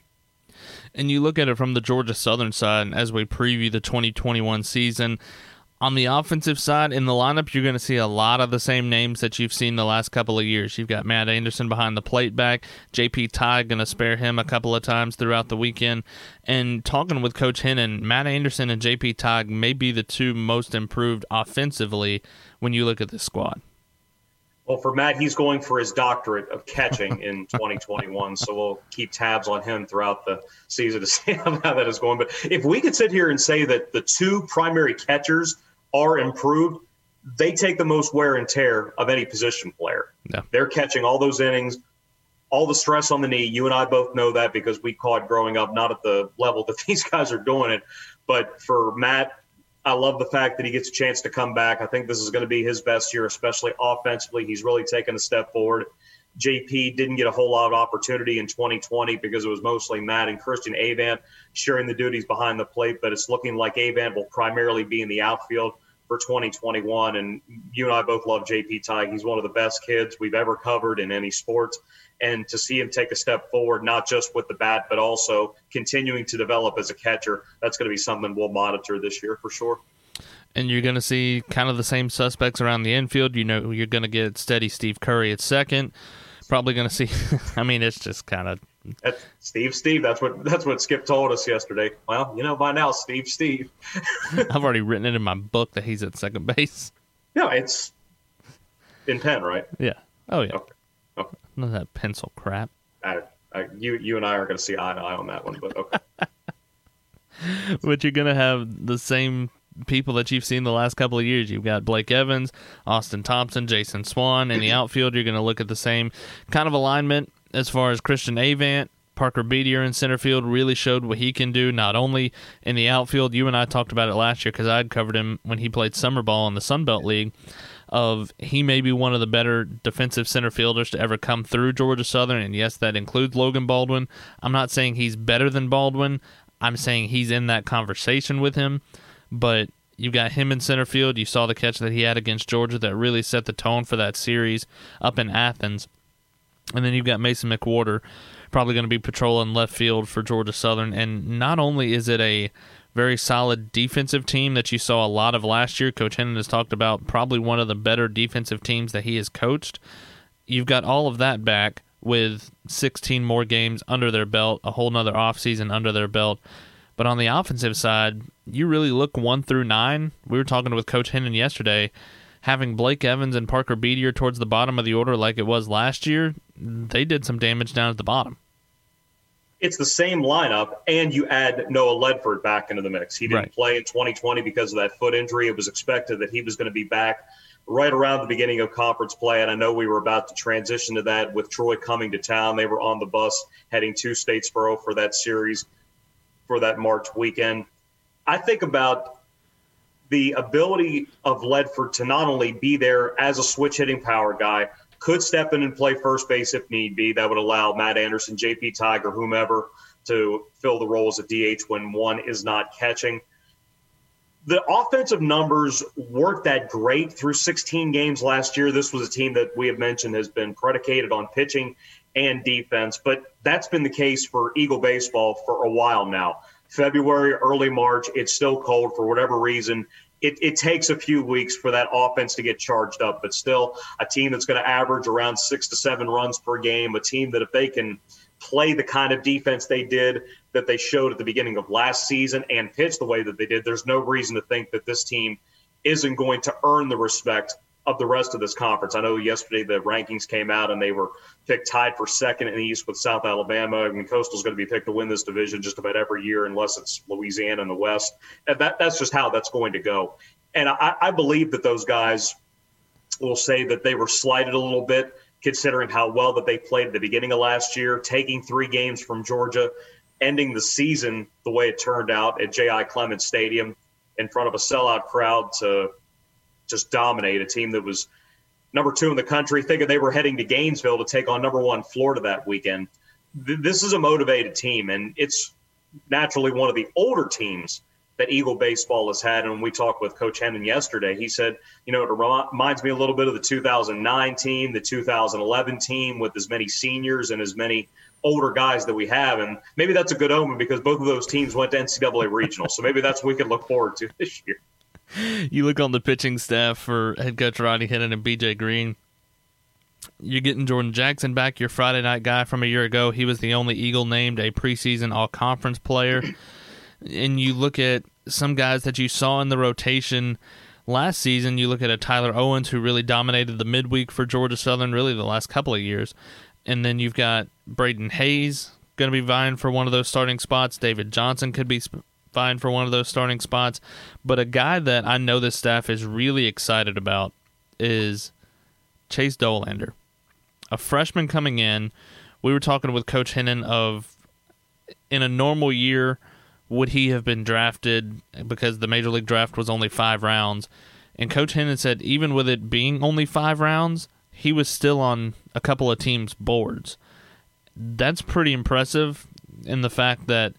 And you look at it from the Georgia Southern side as we preview the twenty twenty-one season. On the offensive side, in the lineup, you're going to see a lot of the same names that you've seen the last couple of years. You've got Matt Anderson behind the plate back. J P Tighe going to spare him a couple of times throughout the weekend. And talking with Coach Hennon, Matt Anderson and J P Tighe may be the two most improved offensively when you look at this squad. Well, for Matt, he's going for his doctorate of catching in twenty twenty-one, so we'll keep tabs on him throughout the season to see how that is going. But if we could sit here and say that the two primary catchers are improved, they take the most wear and tear of any position player. Yeah. They're catching all those innings, all the stress on the knee. You and I both know that because we caught growing up, not at the level that these guys are doing it. But for Matt, I love the fact that he gets a chance to come back. I think this is going to be his best year, especially offensively. He's really taken a step forward. J P didn't get a whole lot of opportunity in twenty twenty because it was mostly Matt and Christian Avant sharing the duties behind the plate, but it's looking like Avant will primarily be in the outfield for twenty twenty-one. And you and I both love J P Tighe. He's one of the best kids we've ever covered in any sports. And to see him take a step forward, not just with the bat, but also continuing to develop as a catcher, that's going to be something we'll monitor this year for sure. And you're going to see kind of the same suspects around the infield. You know, you're going to get steady Steve Curry at second. Probably going to see – I mean, it's just kind of – That's Steve, Steve. That's what that's what Skip told us yesterday. Well, you know, by now, Steve, Steve. I've already written it in my book that he's at second base. No, it's in pen, right? Yeah. Oh, yeah. Okay. Okay. None of that pencil crap. I, I, you, you and I are going to see eye to eye on that one, but okay. But you're going to have the same people that you've seen the last couple of years. You've got Blake Evans, Austin Thompson, Jason Swan. In the outfield, you're going to look at the same kind of alignment as far as Christian Avant. Parker Beatier in center field really showed what he can do, not only in the outfield. You and I talked about it last year because I'd covered him when he played summer ball in the Sun Belt League, of he may be one of the better defensive center fielders to ever come through Georgia Southern, and yes, that includes Logan Baldwin. I'm not saying he's better than Baldwin. I'm saying he's in that conversation with him, but you got him in center field. You saw the catch that he had against Georgia that really set the tone for that series up in Athens. And then you've got Mason McWhorter, probably going to be patrolling left field for Georgia Southern. And not only is it a very solid defensive team that you saw a lot of last year, Coach Hennon has talked about probably one of the better defensive teams that he has coached. You've got all of that back with sixteen more games under their belt, a whole nother offseason under their belt. But on the offensive side, you really look one through nine. We were talking with Coach Hennon yesterday. Having Blake Evans and Parker Beatier towards the bottom of the order like it was last year, they did some damage down at the bottom. It's the same lineup, and you add Noah Ledford back into the mix. He didn't right. play in twenty twenty because of that foot injury. It was expected that he was going to be back right around the beginning of conference play, and I know we were about to transition to that with Troy coming to town. They were on the bus heading to Statesboro for that series for that March weekend. I think about the ability of Ledford to not only be there as a switch-hitting power guy, could step in and play first base if need be. That would allow Matt Anderson, J P Tighe, or whomever to fill the role as a D H when one is not catching. The offensive numbers weren't that great through sixteen games last year. This was a team that we have mentioned has been predicated on pitching and defense, but that's been the case for Eagle baseball for a while now. February, early March, it's still cold for whatever reason. It, it takes a few weeks for that offense to get charged up, but still a team that's going to average around six to seven runs per game, a team that if they can play the kind of defense they did that they showed at the beginning of last season and pitch the way that they did, there's no reason to think that this team isn't going to earn the respect of the rest of this conference. I know yesterday the rankings came out and they were picked tied for second in the East with South Alabama. I mean, Coastal's going to be picked to win this division just about every year unless it's Louisiana in the West. And that, that's just how that's going to go. And I, I believe that those guys will say that they were slighted a little bit considering how well that they played at the beginning of last year, taking three games from Georgia, ending the season the way it turned out at J I. Clements Stadium in front of a sellout crowd to just dominate a team that was number two in the country, thinking they were heading to Gainesville to take on number one Florida that weekend. Th- this is a motivated team, and it's naturally one of the older teams that Eagle baseball has had. And when we talked with Coach Hennon yesterday, he said, you know, it reminds me a little bit of the two thousand nine team, the two thousand eleven team with as many seniors and as many older guys that we have. And maybe that's a good omen because both of those teams went to N C double A regional. So maybe that's what we can look forward to this year. You look on the pitching staff for head coach Rodney Hennon and B J Green. You're getting Jordan Jackson back, your Friday night guy from a year ago. He was the only Eagle named a preseason all-conference player. And you look at some guys that you saw in the rotation last season. You look at a Tyler Owens who really dominated the midweek for Georgia Southern really the last couple of years. And then you've got Braden Hayes going to be vying for one of those starting spots. David Johnson could be sp- vying for one of those starting spots. But a guy that I know this staff is really excited about is Chase Dolander, a freshman coming in. We were talking with Coach Hennon of, in a normal year, would he have been drafted because the Major League Draft was only five rounds? And Coach Hennon said even with it being only five rounds, he was still on a couple of teams' boards. That's pretty impressive in the fact that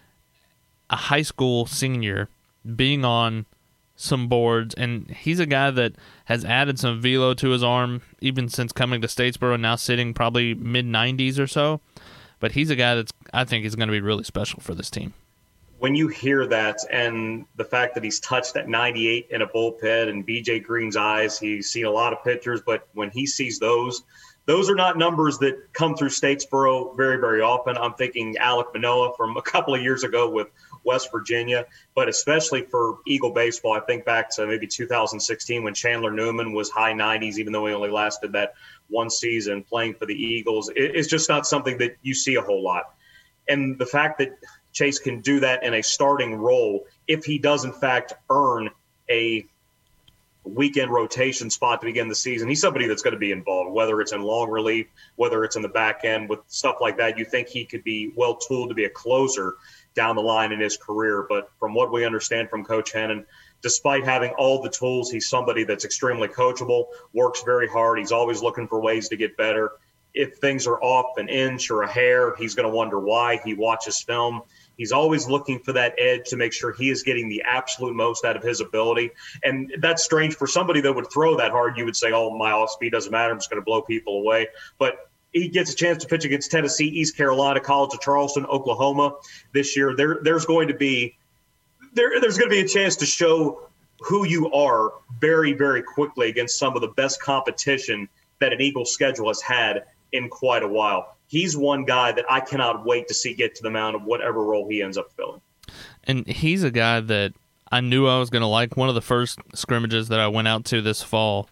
a high school senior being on some boards, and he's a guy that has added some velo to his arm even since coming to Statesboro, now sitting probably mid nineties or so. But he's a guy that's I think is going to be really special for this team. When you hear that and the fact that he's touched at ninety-eight in a bullpen and B J Green's eyes, he's seen a lot of pitchers, but when he sees those, those are not numbers that come through Statesboro very, very often. I'm thinking Alec Manoah from a couple of years ago with West Virginia, but especially for Eagle baseball, I think back to maybe two thousand sixteen when Chandler Newman was high nineties, even though he only lasted that one season playing for the Eagles. It's just not something that you see a whole lot. And the fact that Chase can do that in a starting role, if he does in fact earn a weekend rotation spot to begin the season, he's somebody that's going to be involved, whether it's in long relief, whether it's in the back end with stuff like that. You think he could be well tooled to be a closer down the line in his career. But from what we understand from Coach Hennon, despite having all the tools, he's somebody that's extremely coachable, works very hard. He's always looking for ways to get better. If things are off an inch or a hair, he's going to wonder why. He watches film. He's always looking for that edge to make sure he is getting the absolute most out of his ability. And that's strange for somebody that would throw that hard. You would say, oh, my off speed doesn't matter. I'm just going to blow people away. But he gets a chance to pitch against Tennessee, East Carolina, College of Charleston, Oklahoma this year. There, there's going to be there, there's going to be a chance to show who you are very, very quickly against some of the best competition that an Eagles schedule has had in quite a while. He's one guy that I cannot wait to see get to the mound of whatever role he ends up filling. And he's a guy that I knew I was going to like. One of the first scrimmages that I went out to this fall,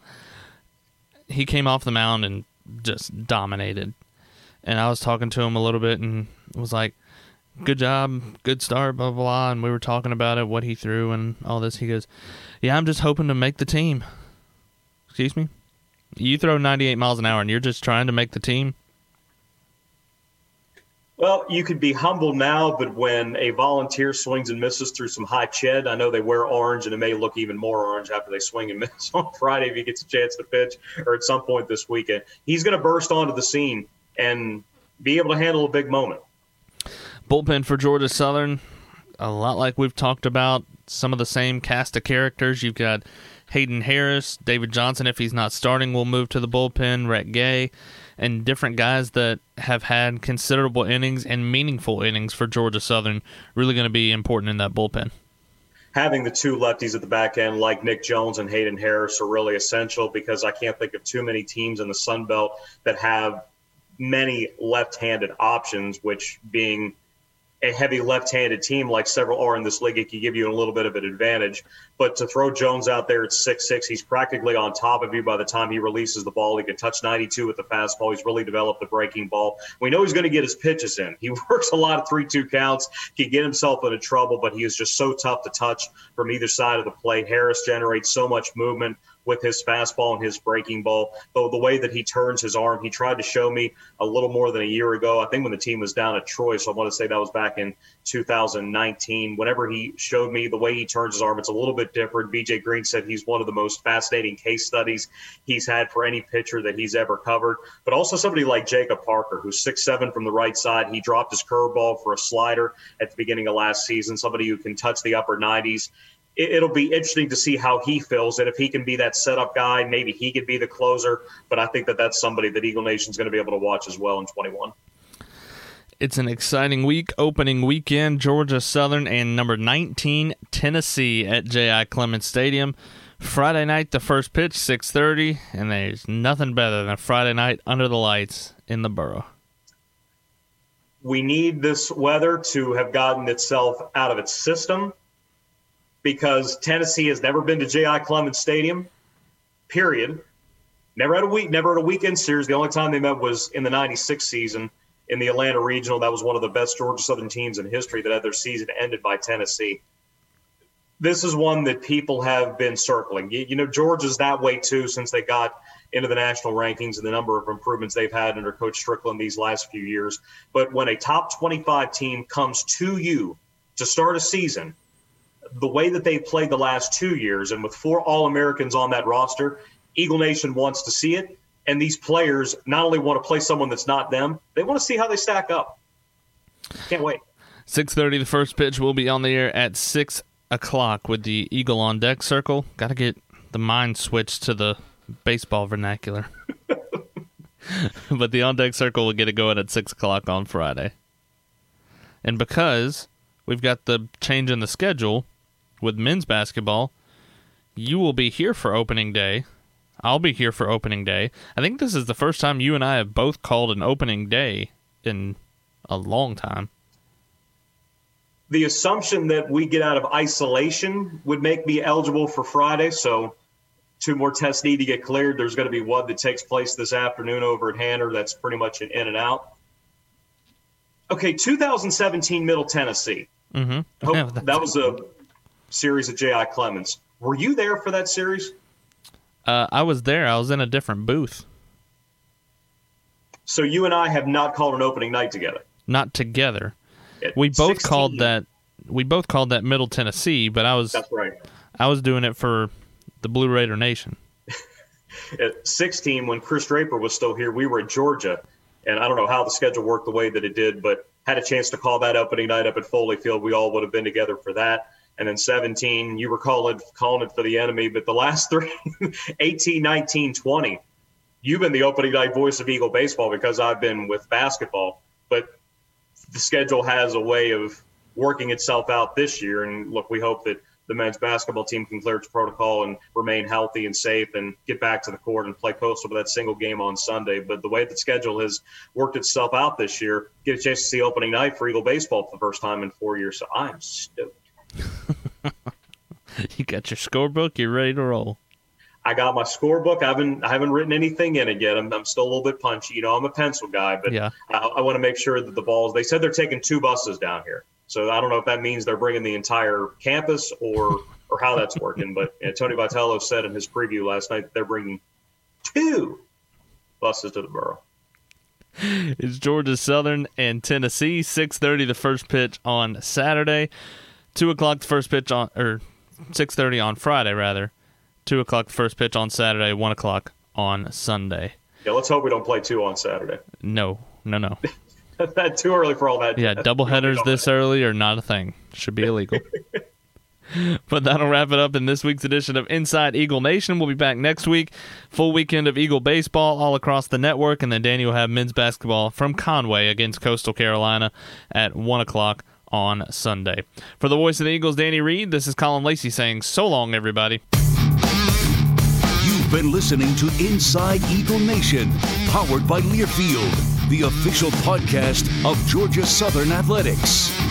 he came off the mound and just dominated. And I was talking to him a little bit and was like, good job, good start, blah, blah, blah. And we were talking about it, what he threw and all this. He goes, yeah, I'm just hoping to make the team. Excuse me? You throw ninety-eight miles an hour and you're just trying to make the team? Well, you could be humble now, but when a volunteer swings and misses through some high ched, I know they wear orange, and it may look even more orange after they swing and miss on Friday if he gets a chance to pitch or at some point this weekend. He's going to burst onto the scene and be able to handle a big moment. Bullpen for Georgia Southern, a lot like we've talked about, some of the same cast of characters. You've got Hayden Harris, David Johnson, if he's not starting, will move to the bullpen, Rhett Gay, and different guys that have had considerable innings and meaningful innings for Georgia Southern, really going to be important in that bullpen. Having the two lefties at the back end like Nick Jones and Hayden Harris are really essential because I can't think of too many teams in the Sun Belt that have many left-handed options, which being a heavy left-handed team like several are in this league, it can give you a little bit of an advantage. But to throw Jones out there at six six, he's practically on top of you by the time he releases the ball. He can touch ninety-two with the fastball. He's really developed the breaking ball. We know he's going to get his pitches in. He works a lot of three two counts, can get himself into trouble, but he is just so tough to touch from either side of the plate. Harris generates so much movement with his fastball and his breaking ball. Though the way that he turns his arm, he tried to show me a little more than a year ago, I think when the team was down at Troy, so I want to say that was back in two thousand nineteen. Whenever he showed me the way he turns his arm, it's a little bit different. B J Green said he's one of the most fascinating case studies he's had for any pitcher that he's ever covered. But also somebody like Jacob Parker, who's six seven from the right side. He dropped his curveball for a slider at the beginning of last season, somebody who can touch the upper nineties. It'll be interesting to see how he feels, and if he can be that setup guy, maybe he could be the closer. But I think that that's somebody that Eagle Nation's going to be able to watch as well in twenty-one. It's an exciting week, opening weekend, Georgia Southern and number nineteen, Tennessee at J I Clements Stadium. Friday night, the first pitch, six thirty, and there's nothing better than a Friday night under the lights in the borough. We need this weather to have gotten itself out of its system, because Tennessee has never been to J I Clements Stadium, period. Never had a week, never had a weekend series. The only time they met was in the ninety-six season in the Atlanta Regional. That was one of the best Georgia Southern teams in history that had their season ended by Tennessee. This is one that people have been circling. You, you know, Georgia's that way too since they got into the national rankings and the number of improvements they've had under Coach Strickland these last few years. But when a top twenty-five team comes to you to start a season, the way that they played the last two years, and with four All-Americans on that roster, Eagle Nation wants to see it. And these players not only want to play someone that's not them, they want to see how they stack up. Can't wait. six thirty, the first pitch will be on the air at six o'clock with the Eagle on Deck circle. Got to get the mind switched to the baseball vernacular. But the on deck circle will get it going at six o'clock on Friday. And because we've got the change in the schedule with men's basketball, you will be here for opening day. I'll be here for opening day. I think this is the first time you and I have both called an opening day in a long time. The assumption that we get out of isolation would make me eligible for Friday, so two more tests need to get cleared. There's going to be one that takes place this afternoon over at Hanner. That's pretty much an in and out. Okay, two thousand seventeen Middle Tennessee. Mm-hmm. Hope, yeah, that was a series at J I Clements. Were you there for that series? Uh, I was there. I was in a different booth. So you and I have not called an opening night together. Not together. At we both sixteen called that. We both called that Middle Tennessee, but I was. That's right. I was doing it for the Blue Raider Nation. At sixteen, when Chris Draper was still here, we were at Georgia, and I don't know how the schedule worked the way that it did, but had a chance to call that opening night up at Foley Field. We all would have been together for that. And then seventeen, you were calling, calling it for the enemy. But the last three, eighteen, nineteen, twenty, you've been the opening night voice of Eagle baseball because I've been with basketball. But the schedule has a way of working itself out this year. And, look, we hope that the men's basketball team can clear its protocol and remain healthy and safe and get back to the court and play Coastal with that single game on Sunday. But the way the schedule has worked itself out this year, get a chance to see opening night for Eagle baseball for the first time in four years. So I'm stoked. You got your scorebook, you're ready to roll. I got my scorebook. I haven't I haven't written anything in it yet. I'm, I'm still a little bit punchy. You know, I'm a pencil guy, but yeah. I, I want to make sure that the balls, they said they're taking two buses down here. So I don't know if that means they're bringing the entire campus or or how that's working. But you know, Tony Vitello said in his preview last night that they're bringing two buses to the borough. It's Georgia Southern and Tennessee. six thirty the first pitch on Saturday. two o'clock the first pitch on, or six thirty on Friday, rather. two o'clock the first pitch on Saturday, one o'clock on Sunday. Yeah, let's hope we don't play two on Saturday. No, no, no. That's too early for all that. Yeah, double headers this early are not a thing. Should be illegal. But that'll wrap it up in this week's edition of Inside Eagle Nation. We'll be back next week. Full weekend of Eagle baseball all across the network, and then Danny will have men's basketball from Conway against Coastal Carolina at one o'clock on Sunday. For the voice of the Eagles, Danny Reed, this is Colin Lacey saying so long, everybody. You've been listening to Inside Eagle Nation, powered by Learfield, the official podcast of Georgia Southern Athletics.